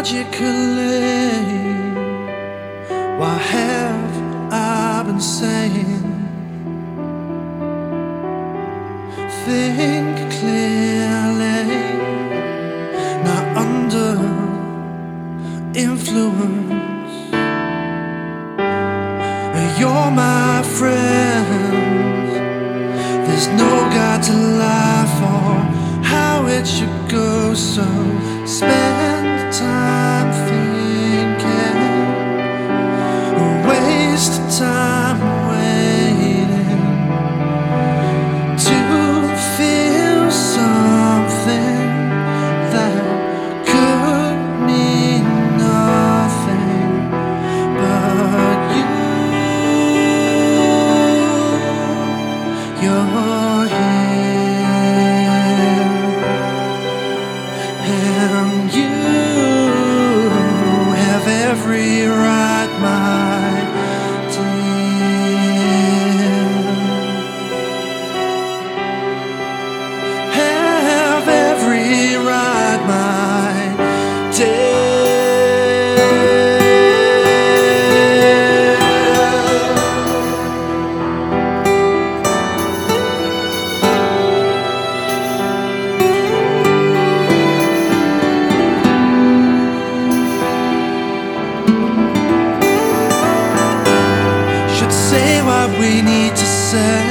logically. Why have I been saying? Think clearly, not under influence. You're my friend. There's no God to lie for how it should go, so spend time thinking, waste time waiting to feel something that could mean nothing but you. You're here, and you have every right, my dear. Have every right, my dear. Say what we need to say.